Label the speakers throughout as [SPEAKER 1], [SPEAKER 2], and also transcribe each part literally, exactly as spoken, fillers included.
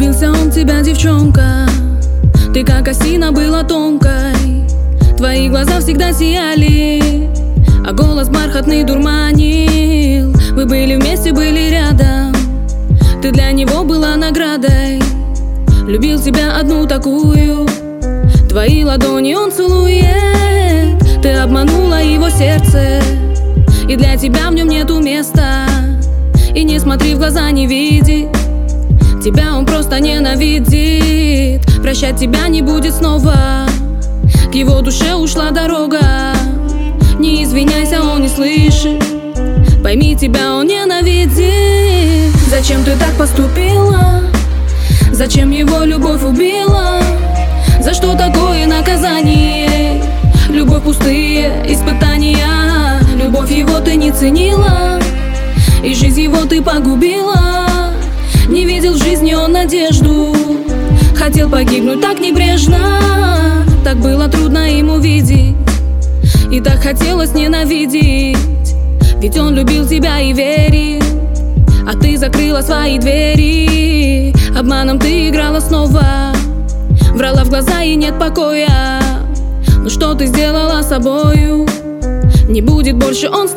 [SPEAKER 1] Влюбился он в тебя, девчонка. Ты как осина была тонкой. Твои глаза всегда сияли, а голос бархатный дурманил. Вы были вместе, были рядом. Ты для него была наградой. Любил тебя одну такую. Твои ладони он целует. Ты обманула его сердце, и для тебя в нем нету места. И не смотри в глаза, не видит. Тебя он просто ненавидит. Прощать тебя не будет снова. К его душе ушла дорога. Не извиняйся, он не слышит. Пойми, тебя он ненавидит. Зачем ты так поступила? Зачем его любовь убила? За что такое наказание? Любовь пустые испытания. Любовь его ты не ценила, и жизнь его ты погубила. Не видел в жизни он надежду. Хотел погибнуть так небрежно. Так было трудно ему видеть, и так хотелось ненавидеть. Ведь он любил тебя и верил, а ты закрыла свои двери. Обманом ты играла снова, врала в глаза и нет покоя. Ну что ты сделала с собою? Не будет больше он с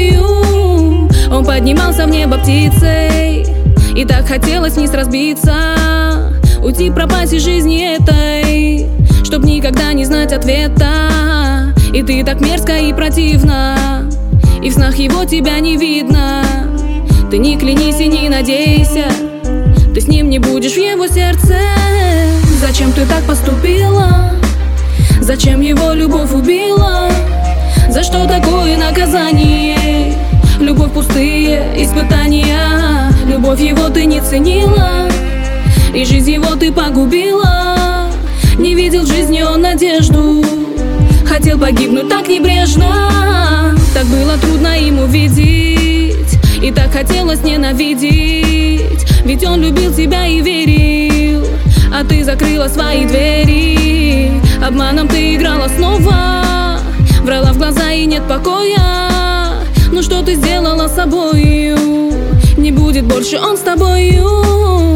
[SPEAKER 1] тобою. Он поднимался в небо птицей, и так хотелось вниз разбиться. Уйти, пропасть из жизни этой, чтоб никогда не знать ответа. И ты так мерзко и противно, и в снах его тебя не видно. Ты не клянись и не надейся, ты с ним не будешь в его сердце. Зачем ты так поступила? Зачем его любовь убила? За что такое наказание? Любовь пустые испытания. Любовь его ты не ценила, и жизнь его ты погубила. Не видел в жизни он надежду. Хотел погибнуть так небрежно. Так было трудно ему видеть, и так хотелось ненавидеть. Ведь он любил тебя и верил, а ты закрыла свои двери. Обманом ты играла снова, врала в глаза и нет покоя. Ну что ты сделала с собою? Не будет больше он с тобою.